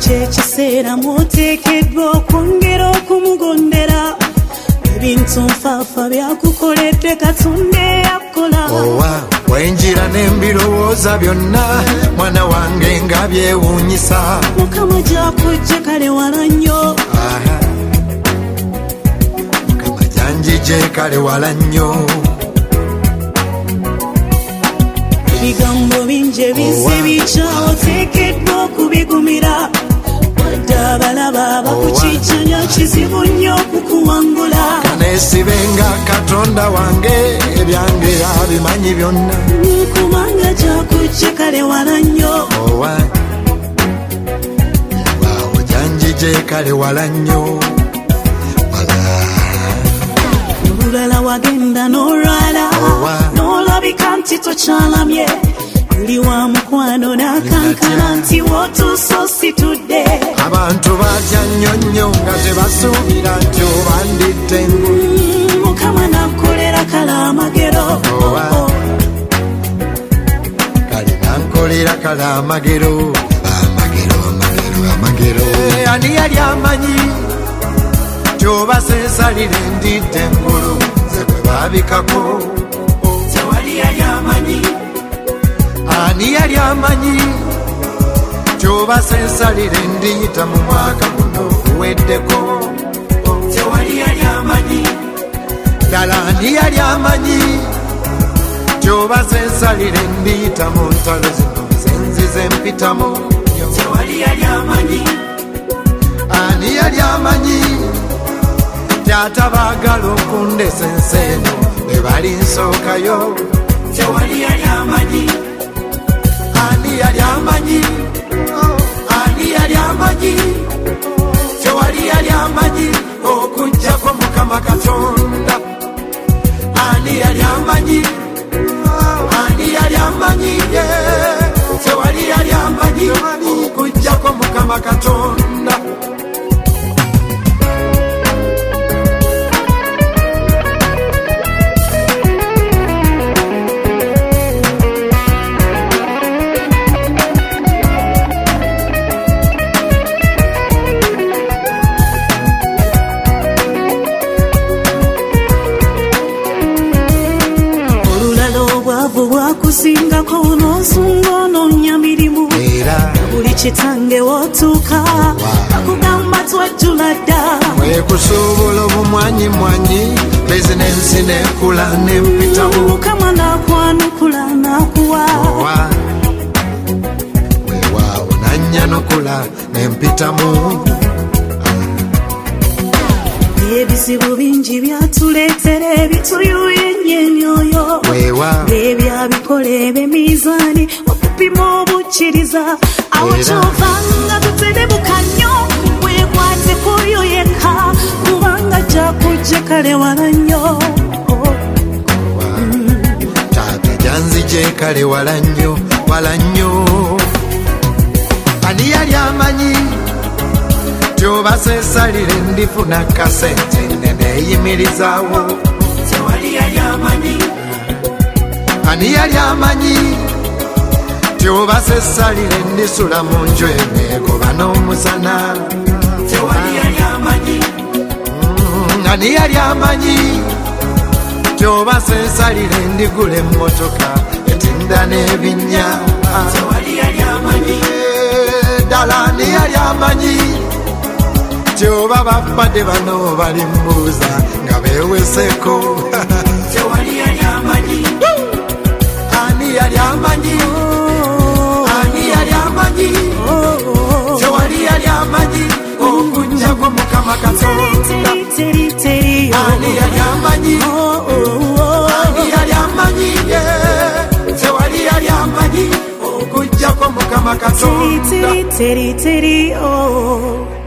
ekiseera muteekeddwa okwongera okumugondera ebintu nfaafa byakukoledde Katonda eyakola. Owa wenjira n'embirowooza byonna mwana wange nga byewuunyisa. Mukama gy'akujje kale wala nnyo. Mukama gyanjije kale wala nnyo. Ebigambo bingi ebinsi bikyawo oteekeddwa okubigumira. Wadde abalaba abakukijjanya kizibu nnyo okukuwangula. Kaneesibenga Katonda wange ebyange abimanyi byonna. Kubanga gy'akujje kale wala nnyo. Owa waawo gyanjije kale wala nnyo. Olulala wagenda n'olwala n'olabika nti tokyalamye. Oli wa mukwano n'akankana nti wootuuse ositudde. Abantu batya nnyo nnyo nga tebasuubira nti obandidde engulu. Mukama n'ankolera kale amagero. Kale n'ankolera kale amagero. Amagero. Ani yali amanyi gy'oba sensalire ndidde engulu ze bwe baabikako. Tewali yali amanyi. Ani yali amanyi gy'oba sensalire ndiyita mu mwaka guno guweddeko. Tewali yali amanyi. Ddala ani yali amanyi gy'oba sensalire ndiyita mu ntalo zino zenzize mpitamu. Tewali yali amanyi. Ani yali amanyi gy'atabaagala okundesa ensi eno be bali nsookayo. Tewali yali amanyi. Ani yali amanyi. Ani yali amanyi. Tewali yali amanyi okujjako Mukama Katonda. Ani yali amanyi. Ani yali amanyi. Tewali yali amanyi okujjako Mukama Katonda. Bwakuzingako n'osunga onoonya mirimu. Buli kitange wootuuka bakugamba twajjula dda. Mwekusuubula obumwanyimwanyi bizinensi n'ekula n'empitamu. Mukama n'akwanukula n'akuwa. Weewaawo n'annyanukula n'empitamu. Ebizibu bingi byatuleetera ebituyuya ennyo emyoyo. Ebyabikola eb'emizaani okupima obukkiriza. Awo kyovanga tuterebuka nnyo weekwate kuyo yekka kubanga gy'akujje kale wala nnyo. Taata gyanzije kale wala nnyo wala nnyo. Ani yali amanyi gy'oba sensalire ndifuna kasente nene eyimirizaawo. Tewali yali amanyi. Ani yali amanyi gy'oba sensalire ndisula mu nju eneegoba n'omusana. Tewali yali amanyi. Ani yali amanyi gy'oba sensalire ndigula emmotoka etinda n'ebinnya. Tewali yali amanyi. Ddala ani yali amanyi gy'oba bafadde bano bali mbuuza nga beeweseko. Tewali yali amanyi. Ani yali amanyi. Ani yali amanyi. Tewali yali amanyi okujjako Mukama Katonda. Ani yali amanyi. Ani yali amanyi. Tewali yali amanyi okujjako Mukama Katonda.